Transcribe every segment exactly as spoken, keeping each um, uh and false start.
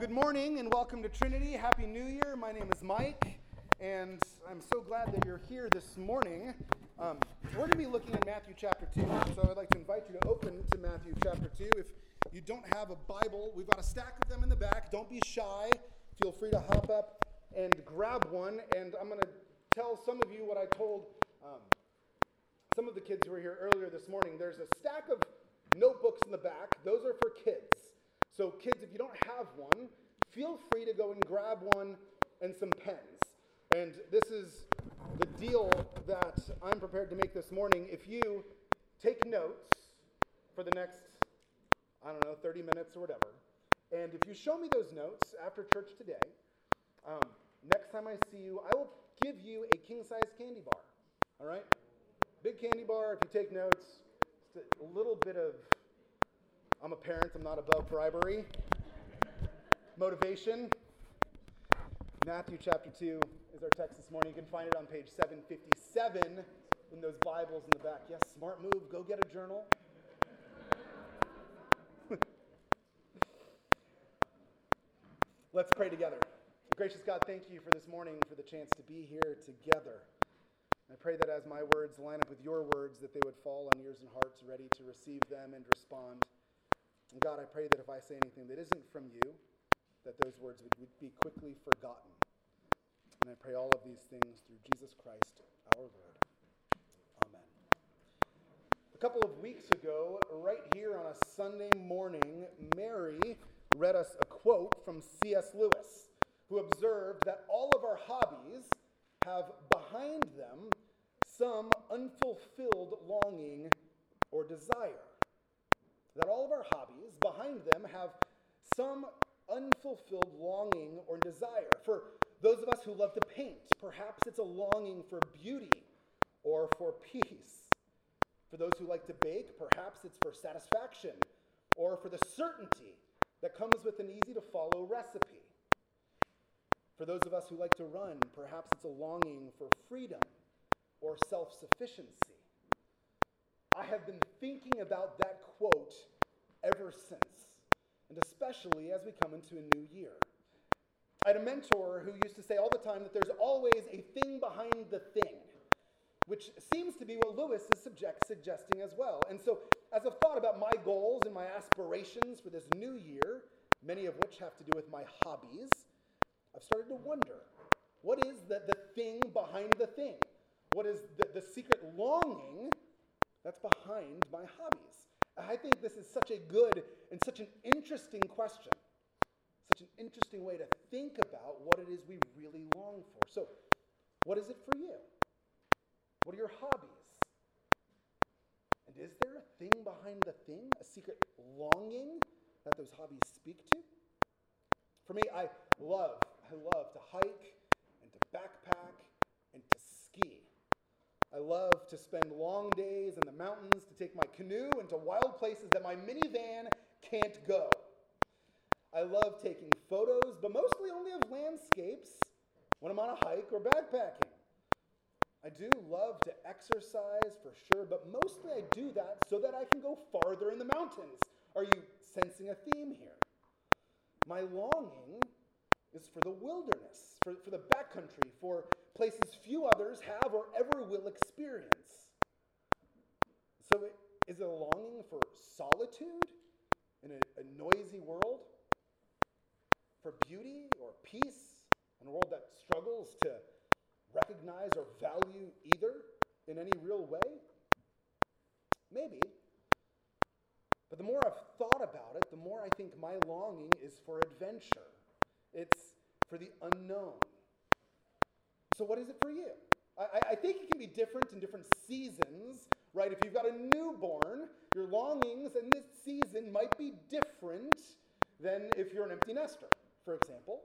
good morning and welcome to Trinity. Happy New Year. My name is Mike, and I'm so glad that you're here this morning. Um, we're going to be looking at Matthew chapter two, so I'd like to invite you to open to Matthew chapter two. If you don't have a Bible, we've got a stack of them in the back. Don't be shy. Feel free to hop up and grab one, and I'm going to tell some of you what I told um, some of the kids who were here earlier this morning. There's a stack of notebooks in the back. Those are for kids. So kids, if you don't have one, feel free to go and grab one and some pens. And this is the deal that I'm prepared to make this morning. If you take notes for the next, I don't know, thirty minutes or whatever, and if you show me those notes after church today, um, next time I see you, I will give you a king-size candy bar, all right? Big candy bar. If you take notes, just a little bit of, I'm a parent, I'm not above bribery. Motivation. Matthew chapter two is our text this morning. You can find it on page seven fifty-seven in those Bibles in the back. Yes, smart move. Go get a journal. Let's pray together. Gracious God, thank you for this morning, for the chance to be here together. I pray that as my words line up with your words, that they would fall on ears and hearts ready to receive them and respond. And God, I pray that if I say anything that isn't from you, that those words would be quickly forgotten. And I pray all of these things through Jesus Christ, our Lord. Amen. A couple of weeks ago, right here on a Sunday morning, Mary read us a quote from C S Lewis, who observed that all of our hobbies have behind them some unfulfilled longing or desire. That all of our hobbies, behind them, have some unfulfilled longing or desire. For those of us who love to paint, perhaps it's a longing for beauty or for peace. For those who like to bake, perhaps it's for satisfaction or for the certainty that comes with an easy-to-follow recipe. For those of us who like to run, perhaps it's a longing for freedom or self-sufficiency. I have been thinking about that quote ever since, and especially as we come into a new year. I had a mentor who used to say all the time that there's always a thing behind the thing, which seems to be what Lewis is subject, suggesting as well. And so, as I've thought about my goals and my aspirations for this new year, many of which have to do with my hobbies, I've started to wonder, what is the, the thing behind the thing? What is the, the secret longing that's behind my hobbies? I think this is such a good and such an interesting question. Such an interesting way to think about what it is we really long for. So, what is it for you? What are your hobbies? And is there a thing behind the thing? A secret longing that those hobbies speak to? For me, I love, I love to hike and to backpack and to ski. I love to spend long days in the mountains, to take my canoe into wild places that my minivan can't go. I love taking photos, but mostly only of landscapes when I'm on a hike or backpacking. I do love to exercise for sure, but mostly I do that so that I can go farther in the mountains. Are you sensing a theme here? My longing is for the wilderness, for, for the backcountry, for places few others have or ever will experience. So it, is it a longing for solitude in a, a noisy world? For beauty or peace in a world that struggles to recognize or value either in any real way? Maybe. But the more I've thought about it, the more I think my longing is for adventure. It's for the unknown. So what is it for you? I, I think it can be different in different seasons, right? If you've got a newborn, your longings in this season might be different than if you're an empty nester, for example.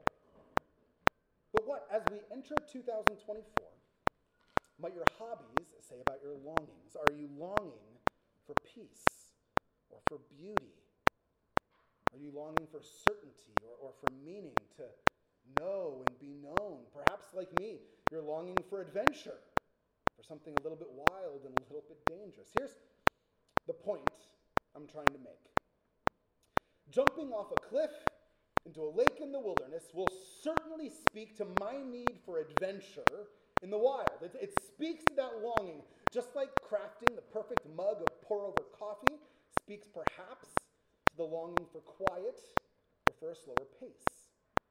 But what, as we enter two thousand twenty-four, might your hobbies say about your longings? Are you longing for peace or for beauty? Are you longing for certainty or, or for meaning, to know and be known? Perhaps, like me, you're longing for adventure, for something a little bit wild and a little bit dangerous. Here's the point I'm trying to make. Jumping off a cliff into a lake in the wilderness will certainly speak to my need for adventure in the wild. It, it speaks to that longing, just like crafting the perfect mug of pour-over coffee speaks perhaps to the longing for quiet or for a slower pace.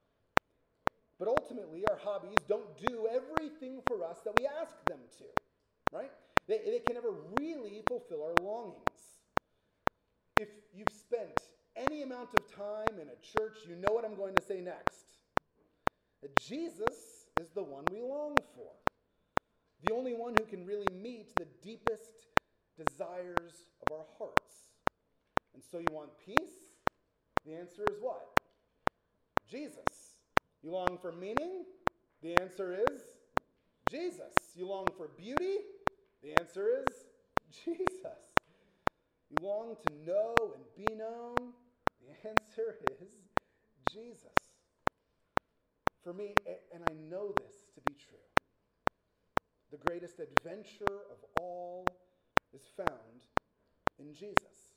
But ultimately, our hobbies don't do everything for us that we ask them to, right? They, they can never really fulfill our longings. If you've spent any amount of time in a church, you know what I'm going to say next. That Jesus is the one we long for. The only one who can really meet the deepest desires of our hearts. And so you want peace? The answer is what? Jesus. You long for meaning? The answer is Jesus. You long for beauty? The answer is Jesus. You long to know and be known? The answer is Jesus. For me, and I know this to be true, the greatest adventure of all is found in Jesus.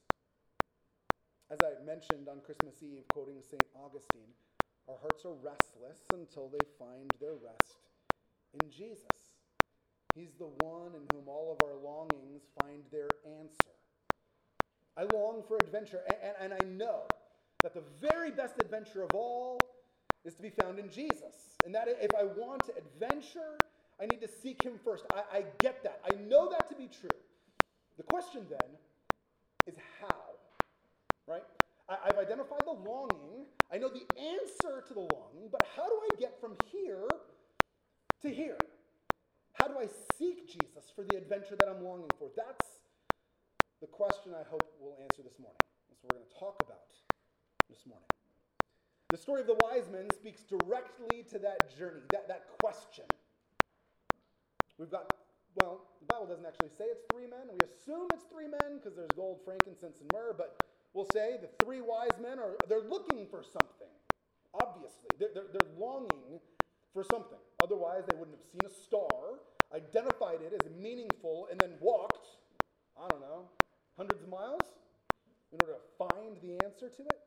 As I mentioned on Christmas Eve, quoting Saint Augustine, our hearts are restless until they find their rest in Jesus. He's the one in whom all of our longings find their answer. I long for adventure, and, and, and I know that the very best adventure of all is to be found in Jesus. And that if I want adventure, I need to seek him first. I, I get that. I know that to be true. The question then is how, right? I, I've identified the longing. I know the answer to the longing, but how do I get from here to here? How do I seek Jesus for the adventure that I'm longing for? That's the question I hope we'll answer this morning. That's what we're going to talk about this morning. The story of the wise men speaks directly to that journey, that, that question. We've got, well, the Bible doesn't actually say it's three men. We assume it's three men because there's gold, frankincense, and myrrh, but we'll say the three wise men are, they're looking for something, obviously. They're, they're, they're longing for something. Otherwise, they wouldn't have seen a star, identified it as meaningful, and then walked, I don't know, hundreds of miles in order to find the answer to it.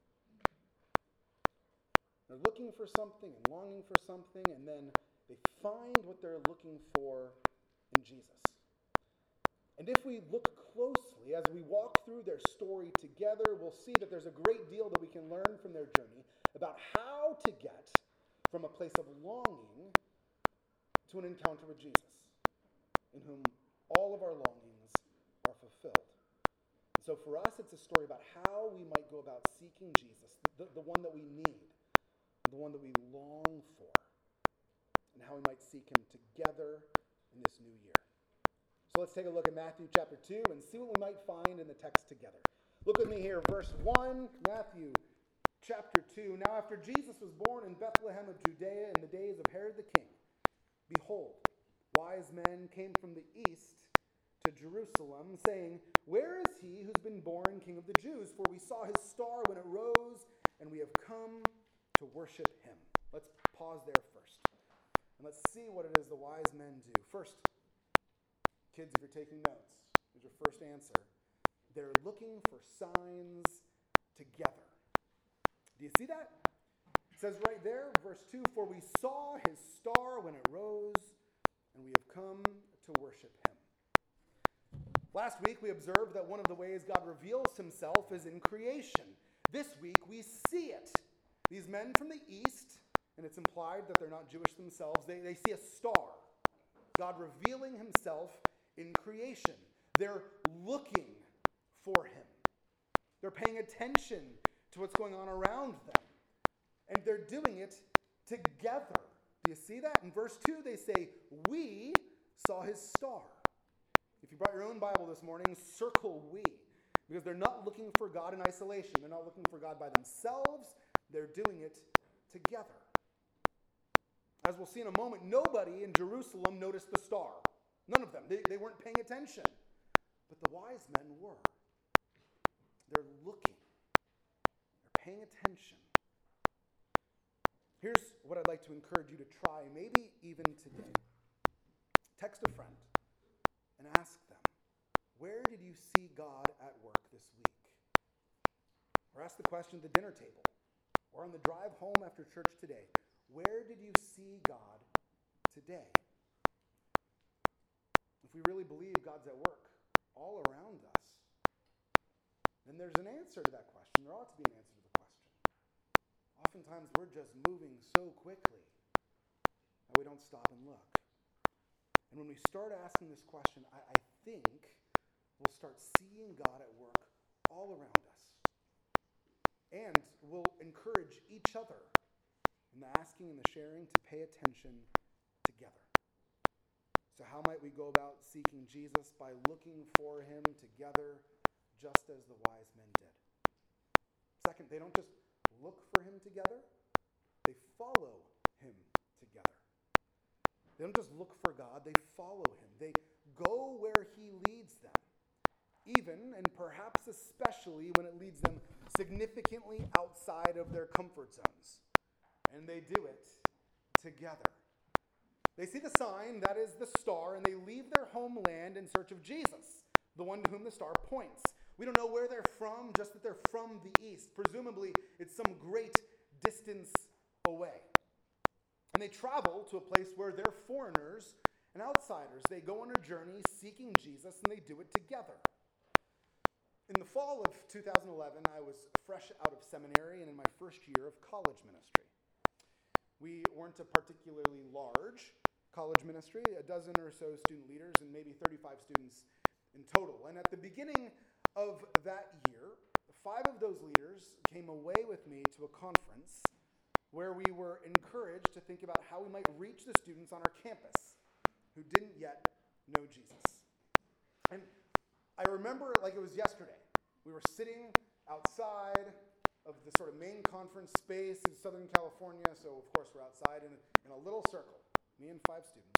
They're looking for something and longing for something, and then they find what they're looking for in Jesus. And if we look closely as we walk through their story together, we'll see that there's a great deal that we can learn from their journey about how to get from a place of longing to an encounter with Jesus, in whom all of our longings are fulfilled. And so for us, it's a story about how we might go about seeking Jesus, the, the one that we need, the one that we long for, and how we might seek him together in this new year. So let's take a look at Matthew chapter two and see what we might find in the text together. Look with me here, verse one, Matthew chapter two. Now after Jesus was born in Bethlehem of Judea in the days of Herod the king, behold, wise men came from the east to Jerusalem, saying, "Where is he who's been born King of the Jews? For we saw his star when it rose, and we have come to worship him." Let's pause there first. And let's see what it is the wise men do. First, kids, if you're taking notes, here's your first answer. They're looking for signs together. Do you see that? It says right there, verse two, "For we saw his star when it rose, and we have come to worship him." Last week, we observed that one of the ways God reveals himself is in creation. This week, we see it. These men from the east, and it's implied that they're not Jewish themselves, they, they see a star. God revealing himself in creation. They're looking for him. They're paying attention to what's going on around them. And they're doing it together. Do you see that? In verse two, they say, "We saw his star." If you brought your own Bible this morning, circle "we." Because they're not looking for God in isolation. They're not looking for God by themselves. They're doing it together. As we'll see in a moment, nobody in Jerusalem noticed the star. None of them. They, they weren't paying attention. But the wise men were. They're looking. They're paying attention. Here's what I'd like to encourage you to try, maybe even today. Text a friend and ask them, where did you see God at work this week? Or ask the question at the dinner table. Or on the drive home after church today, where did you see God today? If we really believe God's at work all around us, then there's an answer to that question. There ought to be an answer to the question. Oftentimes we're just moving so quickly that we don't stop and look. And when we start asking this question, I, I think we'll start seeing God at work all around us. And we'll encourage each other in the asking and the sharing to pay attention together. So how might we go about seeking Jesus? By looking for him together, just as the wise men did. Second, they don't just look for him together, they follow him together. They don't just look for God, they follow him. They go where he leads them, even and perhaps especially when it leads them significantly outside of their comfort zones. And they do it together. They see the sign, that is the star, and they leave their homeland in search of Jesus, the one to whom the star points. We don't know where they're from, just that they're from the east. Presumably, it's some great distance away. And they travel to a place where they're foreigners and outsiders. They go on a journey seeking Jesus, and they do it together. In the fall of two thousand eleven, I was fresh out of seminary and in my first year of college ministry. We weren't a particularly large college ministry, a dozen or so student leaders and maybe thirty-five students in total. And at the beginning of that year, five of those leaders came away with me to a conference where we were encouraged to think about how we might reach the students on our campus who didn't yet know Jesus. And I remember it like it was yesterday. We were sitting outside of the sort of main conference space in Southern California, so of course we're outside in, in a little circle, me and five students.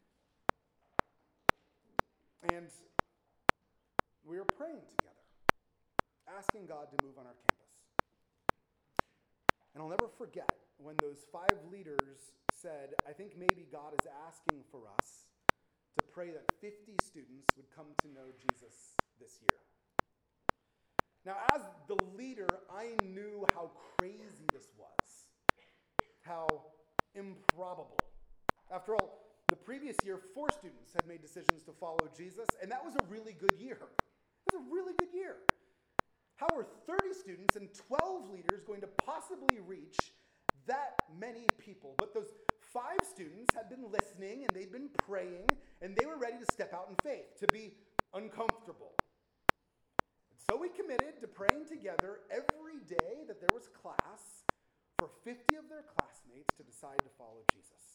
And we were praying together, asking God to move on our campus. And I'll never forget when those five leaders said, I think maybe God is asking for us to pray that fifty students would come to know Jesus this year. Now, as the leader, I knew how crazy this was, how improbable. After all, the previous year, four students had made decisions to follow Jesus, and that was a really good year. It was a really good year. How are thirty students and twelve leaders going to possibly reach that many people? But those five students had been listening, and they'd been praying, and they were ready to step out in faith, to be uncomfortable. And so we committed to praying together every day that there was class for fifty of their classmates to decide to follow Jesus.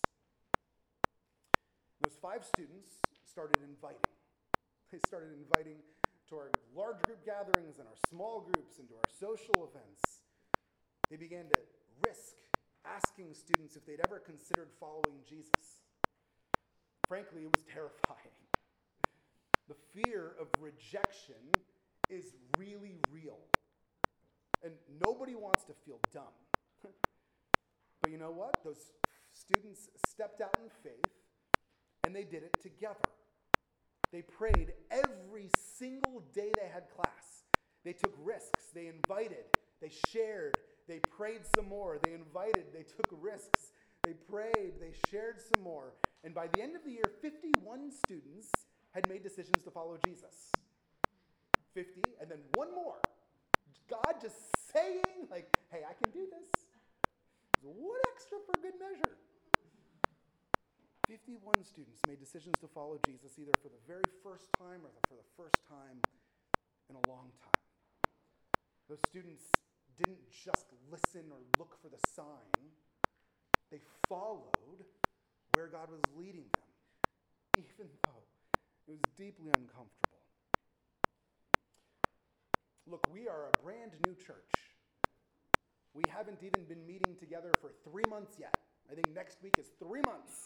Those five students started inviting. They started inviting to our large group gatherings and our small groups and to our social events. They began to risk asking students if they'd ever considered following Jesus. Frankly, it was terrifying. The fear of rejection is really real. And nobody wants to feel dumb. But you know what? Those students stepped out in faith, and they did it together. They prayed every single day they had class. They took risks. They invited. They shared. They prayed some more. They invited. They took risks. They prayed. They shared some more. And by the end of the year, fifty-one students had made decisions to follow Jesus. fifty, and then one more. God just saying, like, hey, I can do this. One extra for good measure. fifty-one students made decisions to follow Jesus either for the very first time or for the first time in a long time. Those students didn't just listen or look for the sign. They followed where God was leading them, even though it was deeply uncomfortable. Look, we are a brand new church. We haven't even been meeting together for three months yet. I think next week is three months.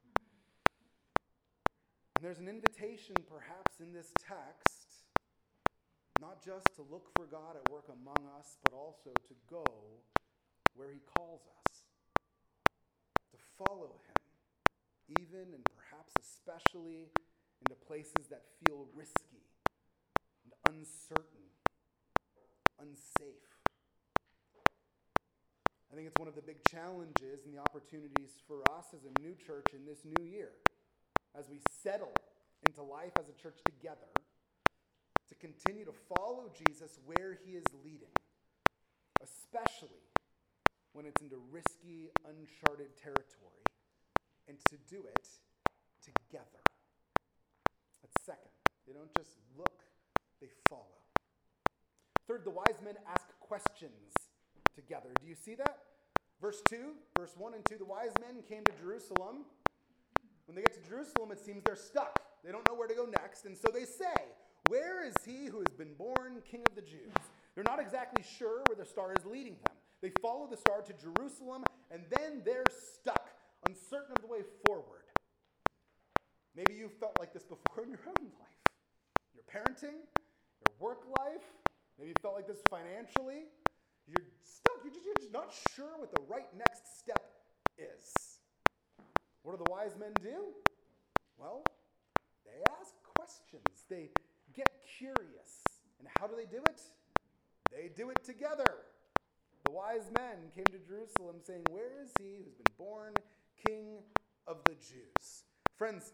And there's an invitation perhaps in this text, not just to look for God at work among us, but also to go where he calls us, to follow him, even and perhaps especially into places that feel risky and uncertain, unsafe. I think it's one of the big challenges and the opportunities for us as a new church in this new year, as we settle into life as a church together, to continue to follow Jesus where he is leading, especially when it's into risky, uncharted territory, and to do it together. That's second. They don't just look, they follow. Third, the wise men ask questions together. Do you see that? Verse two, verse one and two, the wise men came to Jerusalem. When they get to Jerusalem, it seems they're stuck. They don't know where to go next, and so they say, "Where is he who has been born King of the Jews?" They're not exactly sure where the star is leading them. They follow the star to Jerusalem, and then they're stuck, uncertain of the way forward. Maybe you felt like this before in your own life. Your parenting, your work life, maybe you felt like this financially. You're stuck. You're just, you're just not sure what the right next step is. What do the wise men do? Well, they ask questions. They get curious. And how do they do it? They do it together. The wise men came to Jerusalem saying, "Where is he who's been born King of the Jews?" Friends,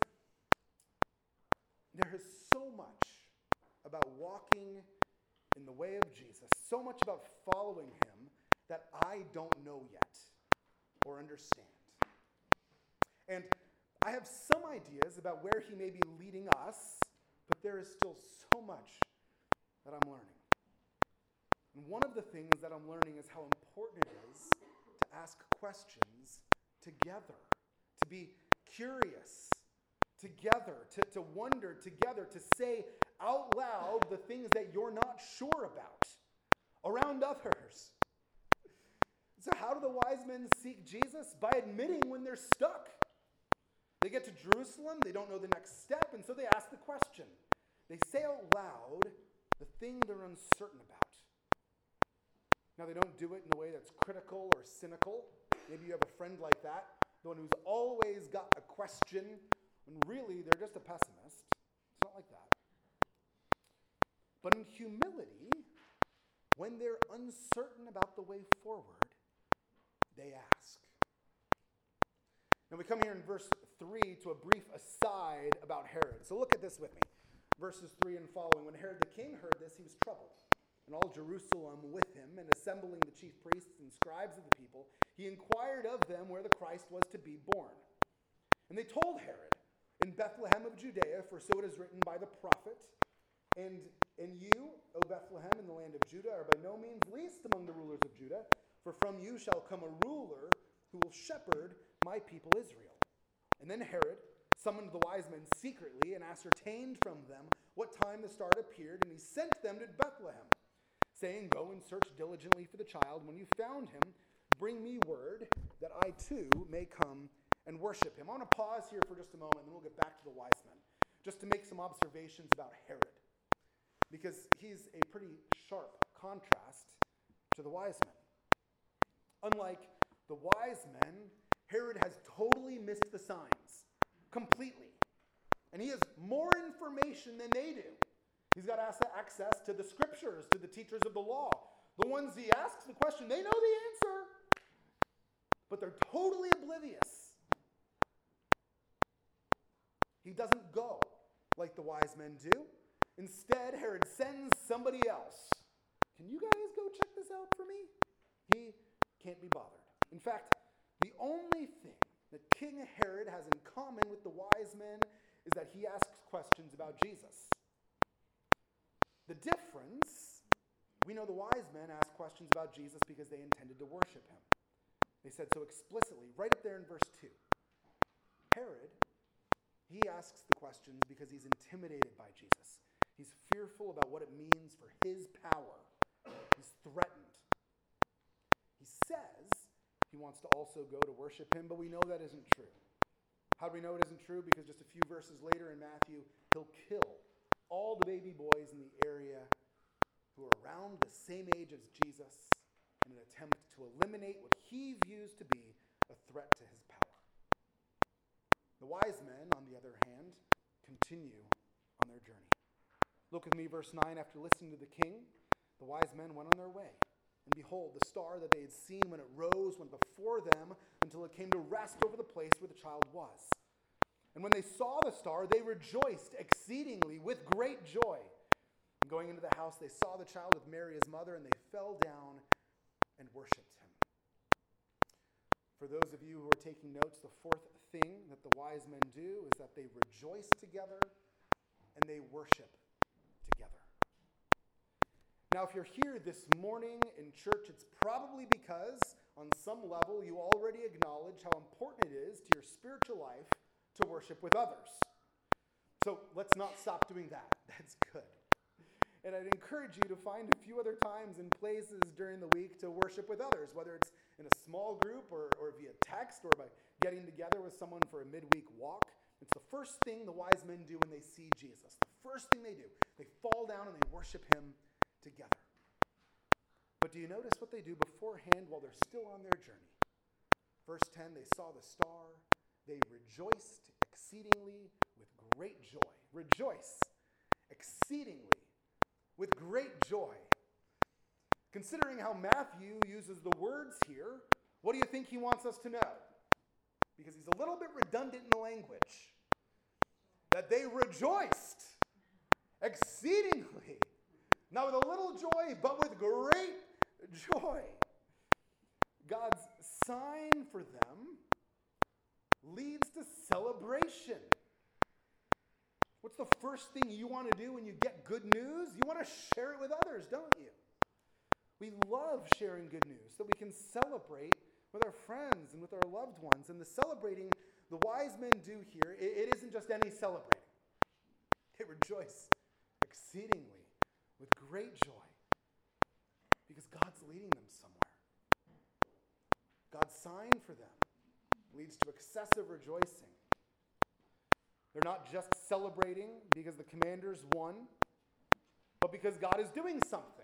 there is so much about walking in the way of Jesus, so much about following him that I don't know yet or understand. And I have some ideas about where he may be leading us, but there is still so much that I'm learning. And one of the things that I'm learning is how important it is to ask questions together, to be curious together, to, to wonder together, to say out loud the things that you're not sure about around others. So how do the wise men seek Jesus? By admitting when they're stuck. They get to Jerusalem, they don't know the next step, and so they ask the question. They say out loud the thing they're uncertain about. Now, they don't do it in a way that's critical or cynical. Maybe you have a friend like that, the one who's always got a question, when really they're just a pessimist. It's not like that. But in humility, when they're uncertain about the way forward, they ask. Now we come here in verse three to a brief aside about Herod. So look at this with me. Verses three and following. When Herod the king heard this, he was troubled, and all Jerusalem with him, and assembling the chief priests and scribes of the people, he inquired of them where the Christ was to be born. And they told Herod, "In Bethlehem of Judea, for so it is written by the prophet, and and you, O Bethlehem, in the land of Judah, are by no means least among the rulers of Judah, for from you shall come a ruler who will shepherd my people Israel." And then Herod summoned the wise men secretly and ascertained from them what time the star appeared, and he sent them to Bethlehem, saying, "Go and search diligently for the child. When you found him, bring me word that I too may come and worship him." I want to pause here for just a moment, and then we'll get back to the wise men, just to make some observations about Herod, because he's a pretty sharp contrast to the wise men. Unlike the wise men, Herod has totally missed the signs, completely. And he has more information than they do. He's got access to the scriptures, to the teachers of the law. The ones he asks the question, they know the answer, but they're totally oblivious. He doesn't go like the wise men do. Instead, Herod sends somebody else. "Can you guys go check this out for me?" He can't be bothered. In fact, the only thing that King Herod has in common with the wise men is that he asks questions about Jesus. The difference, we know the wise men asked questions about Jesus because they intended to worship him. They said so explicitly, right up there in verse two. Herod, he asks the questions because he's intimidated by Jesus. He's fearful about what it means for his power. He's threatened. He says he wants to also go to worship him, but we know that isn't true. How do we know it isn't true? Because just a few verses later in Matthew, he'll kill all the baby boys in the area who are around the same age as Jesus in an attempt to eliminate what he views to be a threat to his power. The wise men, on the other hand, continue on their journey. Look with me, verse nine. After listening to the king, the wise men went on their way. And behold, the star that they had seen when it rose went before them until it came to rest over the place where the child was. And when they saw the star, they rejoiced exceedingly with great joy. And going into the house, they saw the child with Mary his mother, and they fell down and worshipped him. For those of you who are taking notes, the fourth thing that the wise men do is that they rejoice together and they worship together. Now, if you're here this morning in church, it's probably because on some level you already acknowledge how important it is to your spiritual life to worship with others. So let's not stop doing that. That's good. And I'd encourage you to find a few other times and places during the week to worship with others, whether it's in a small group or, or via text or by getting together with someone for a midweek walk. It's the first thing the wise men do when they see Jesus. The first thing they do, they fall down and they worship him together. But do you notice what they do beforehand while they're still on their journey? Verse ten, they saw the star. They rejoiced exceedingly with great joy. Rejoice exceedingly with great joy. Considering how Matthew uses the words here, what do you think he wants us to know? Because he's a little bit redundant in the language. That they rejoiced exceedingly. Not with a little joy, but with great joy. God's sign for them leads to celebration. What's the first thing you want to do when you get good news? You want to share it with others, don't you? We love sharing good news so we can celebrate with our friends and with our loved ones. And the celebrating the wise men do here, it, it isn't just any celebrating. They rejoice exceedingly with great joy because God's leading them somewhere. God's sign for them leads to excessive rejoicing. They're not just celebrating because the commanders won, but because God is doing something.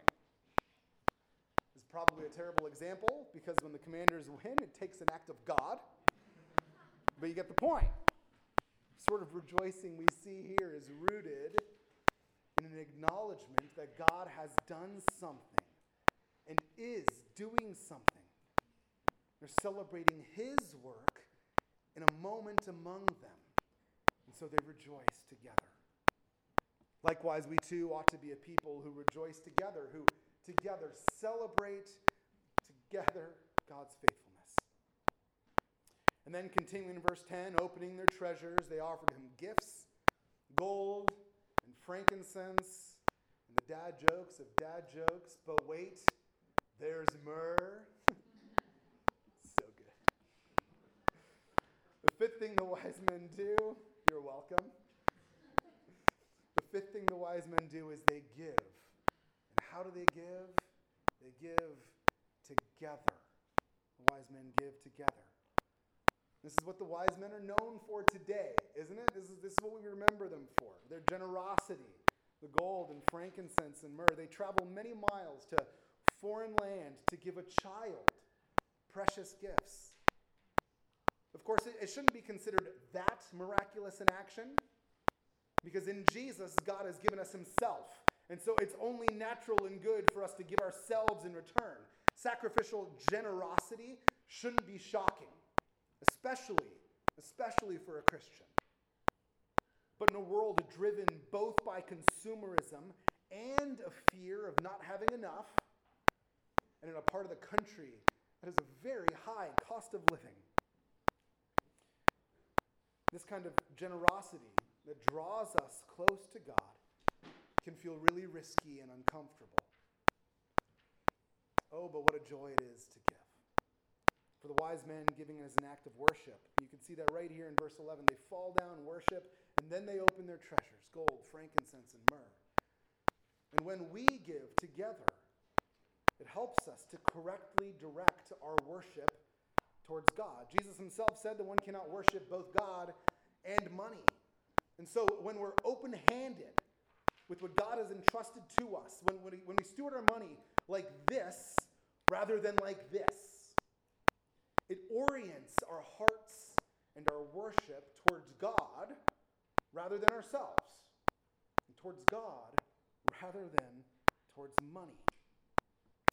This is probably a terrible example because when the commanders win, it takes an act of God. But you get the point. The sort of rejoicing we see here is rooted in an acknowledgement that God has done something and is doing something. They're celebrating his work in a moment among them. And so they rejoice together. Likewise, we too ought to be a people who rejoice together, who together celebrate together God's faithfulness. And then continuing in verse ten, opening their treasures, they offered him gifts, gold and frankincense, and the dad jokes of dad jokes. But wait, there's myrrh. So good. The fifth thing the wise men do, you're welcome. The fifth thing the wise men do is they give. And how do they give? They give together. The wise men give together. This is what the wise men are known for today, isn't it? This is, this is what we remember them for. Their generosity, the gold and frankincense and myrrh. They travel many miles to foreign land to give a child precious gifts. Of course, it, it shouldn't be considered that miraculous an action, because in Jesus, God has given us himself. And so it's only natural and good for us to give ourselves in return. Sacrificial generosity shouldn't be shocking, especially, especially for a Christian. But in a world driven both by consumerism and a fear of not having enough, and in a part of the country that has a very high cost of living, this kind of generosity that draws us close to God can feel really risky and uncomfortable. Oh, but what a joy it is to give. For the wise men, giving as an act of worship. You can see that right here in verse eleven. They fall down, worship, and then they open their treasures, gold, frankincense, and myrrh. And when we give together, it helps us to correctly direct our worship towards God. Jesus himself said that one cannot worship both God and money. And so when we're open-handed with what God has entrusted to us, when, when, we, when we steward our money like this rather than like this, it orients our hearts and our worship towards God rather than ourselves, and towards God rather than towards money.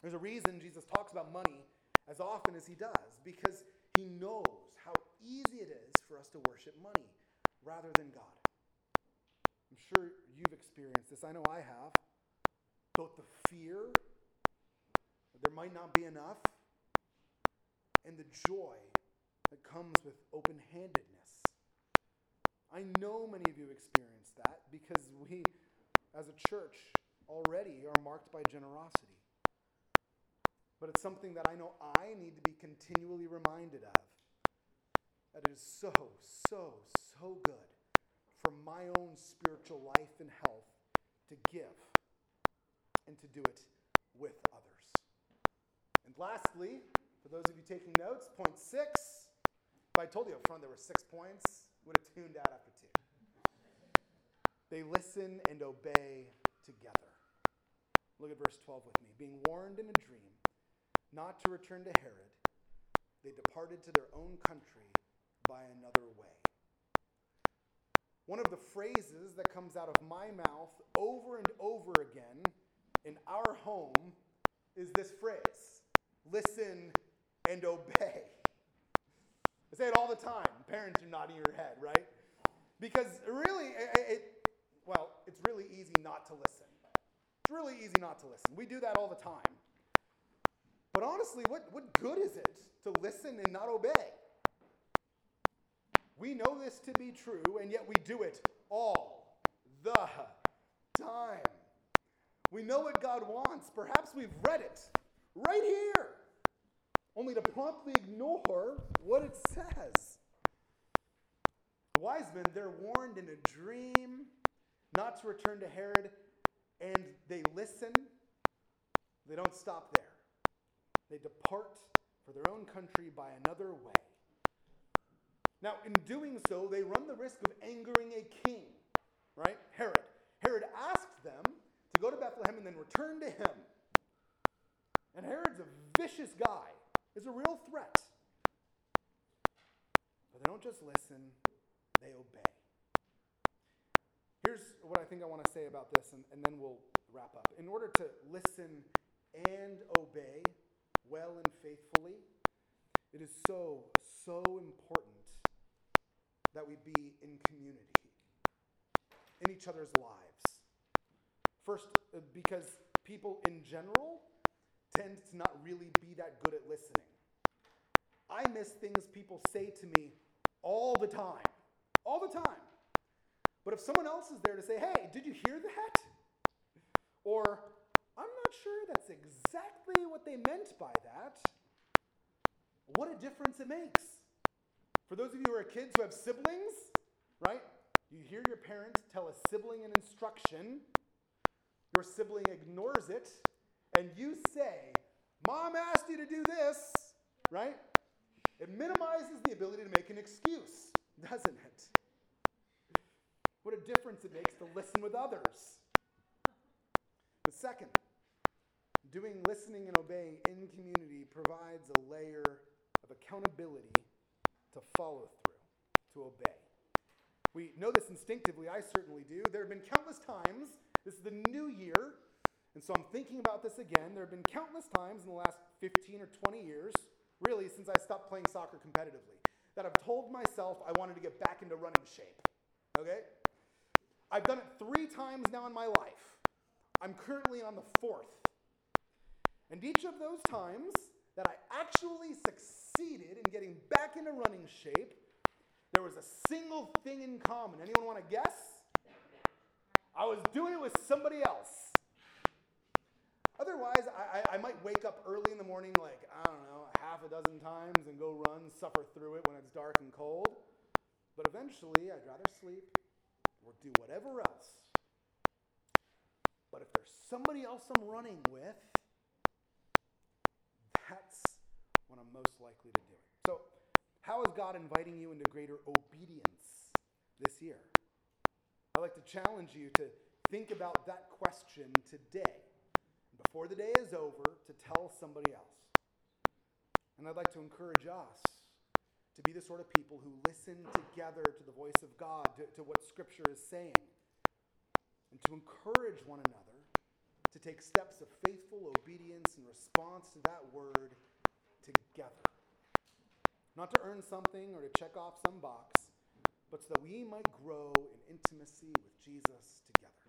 There's a reason Jesus talks about money as often as he does, because he knows how easy it is for us to worship money rather than God. I'm sure you've experienced this. I know I have. Both the fear that there might not be enough and the joy that comes with open-handedness. I know many of you experienced that because we, as a church, already are marked by generosity. But it's something that I know I need to be continually reminded of. That it is so, so, so good for my own spiritual life and health to give and to do it with others. And lastly, for those of you taking notes, point six. If I told you up front there were six points, you would have tuned out after two. They listen and obey together. Look at verse twelve with me. Being warned in a dream not to return to Herod, they departed to their own country by another way. One of the phrases that comes out of my mouth over and over again in our home is this phrase: listen and obey. I say it all the time. Parents are nodding your head, right? Because really, it, it, well, it's really easy not to listen. It's really easy not to listen. We do that all the time. But honestly, what, what good is it to listen and not obey? We know this to be true, and yet we do it all the time. We know what God wants. Perhaps we've read it right here, only to promptly ignore what it says. The wise men, they're warned in a dream not to return to Herod, and they listen. They don't stop there. They depart for their own country by another way. Now, in doing so, they run the risk of angering a king, right? Herod. Herod asked them to go to Bethlehem and then return to him. And Herod's a vicious guy. He's a real threat. But they don't just listen, they obey. Here's what I think I want to say about this, and, and then we'll wrap up. In order to listen and obey well and faithfully, it is so, so important that we be in community, in each other's lives. First, because people in general tend to not really be that good at listening. I miss things people say to me all the time, all the time. But if someone else is there to say, hey, did you hear that? Or, I'm not sure that's exactly what they meant by that, what a difference it makes. For those of you who are kids who have siblings, right? You hear your parents tell a sibling an instruction, your sibling ignores it, and you say, Mom asked you to do this, right? It minimizes the ability to make an excuse, doesn't it? What a difference it makes to listen with others. The second, doing listening and obeying in community provides a layer of accountability to follow through, to obey. We know this instinctively, I certainly do. There have been countless times, this is the new year, and so I'm thinking about this again. There have been countless times in the last fifteen or twenty years, really since I stopped playing soccer competitively, that I've told myself I wanted to get back into running shape, okay? I've done it three times now in my life. I'm currently on the fourth. And each of those times that I actually succeeded in getting back into running shape, there was a single thing in common. Anyone want to guess? I was doing it with somebody else. Otherwise, I, I, I might wake up early in the morning, like, I don't know, half a dozen times and go run, suffer through it when it's dark and cold. But eventually, I'd rather sleep or do whatever else. But if there's somebody else I'm running with, that's when I'm most likely to do it. So, how is God inviting you into greater obedience this year? I'd like to challenge you to think about that question today, before the day is over, to tell somebody else. And I'd like to encourage us to be the sort of people who listen together to the voice of God, to, to what Scripture is saying, and to encourage one another to take steps of faithful obedience in response to that word together. Not to earn something or to check off some box, but so that we might grow in intimacy with Jesus together.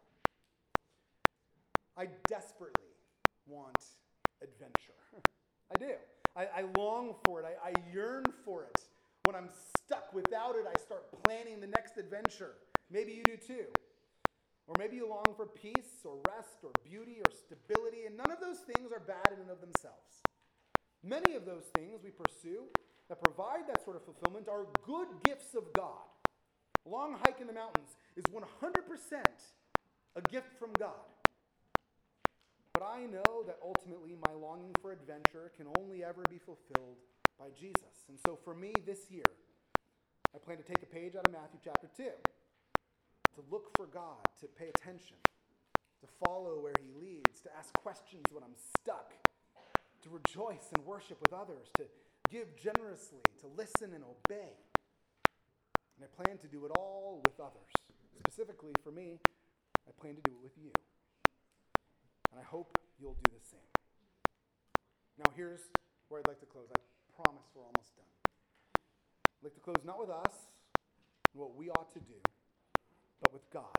I desperately want adventure. I do. I, I long for it. I, I yearn for it. When I'm stuck without it, I start planning the next adventure. Maybe you do too. Or maybe you long for peace or rest or beauty or stability, and none of those things are bad in and of themselves. Many of those things we pursue that provide that sort of fulfillment are good gifts of God. A long hike in the mountains is one hundred percent a gift from God. But I know that ultimately my longing for adventure can only ever be fulfilled by Jesus. And so for me this year, I plan to take a page out of Matthew chapter two, to look for God, to pay attention, to follow where he leads, to ask questions when I'm stuck, to rejoice and worship with others, to give generously, to listen and obey. And I plan to do it all with others. Specifically for me, I plan to do it with you. And I hope you'll do the same. Now here's where I'd like to close. I promise we're almost done. I'd like to close not with us and what we ought to do, but with God.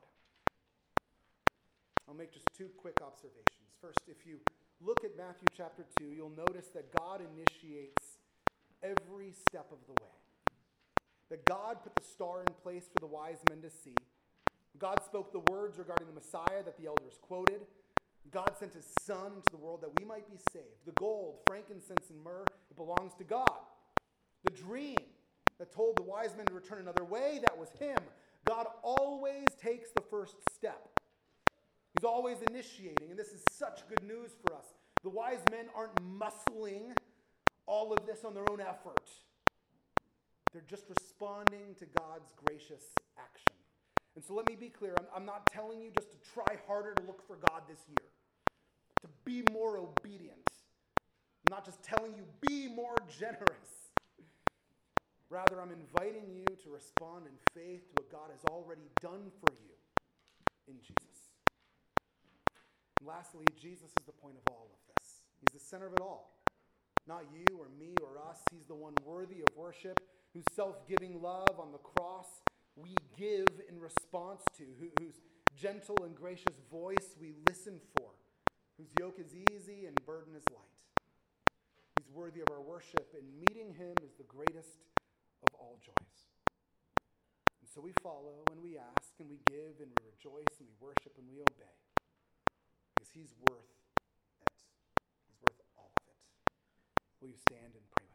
I'll make just two quick observations. First, if you look at Matthew chapter two, you'll notice that God initiates every step of the way. That God put the star in place for the wise men to see. God spoke the words regarding the Messiah that the elders quoted. God sent his Son into the world that we might be saved. The gold, frankincense, and myrrh, it belongs to God. The dream that told the wise men to return another way, that was him. God always takes the first step. He's always initiating, and this is such good news for us. The wise men aren't muscling all of this on their own effort. They're just responding to God's gracious action. And so let me be clear. I'm, I'm not telling you just to try harder to look for God this year, to be more obedient. I'm not just telling you be more generous. Rather, I'm inviting you to respond in faith to what God has already done for you in Jesus. And lastly, Jesus is the point of all of this. He's the center of it all. Not you or me or us. He's the one worthy of worship, whose self-giving love on the cross we give in response to, who, whose gentle and gracious voice we listen for, whose yoke is easy and burden is light. He's worthy of our worship, and meeting him is the greatest of all joys. And so we follow and we ask and we give and we rejoice and we worship and we obey, because he's worth it. He's worth all of it. Will you stand and pray?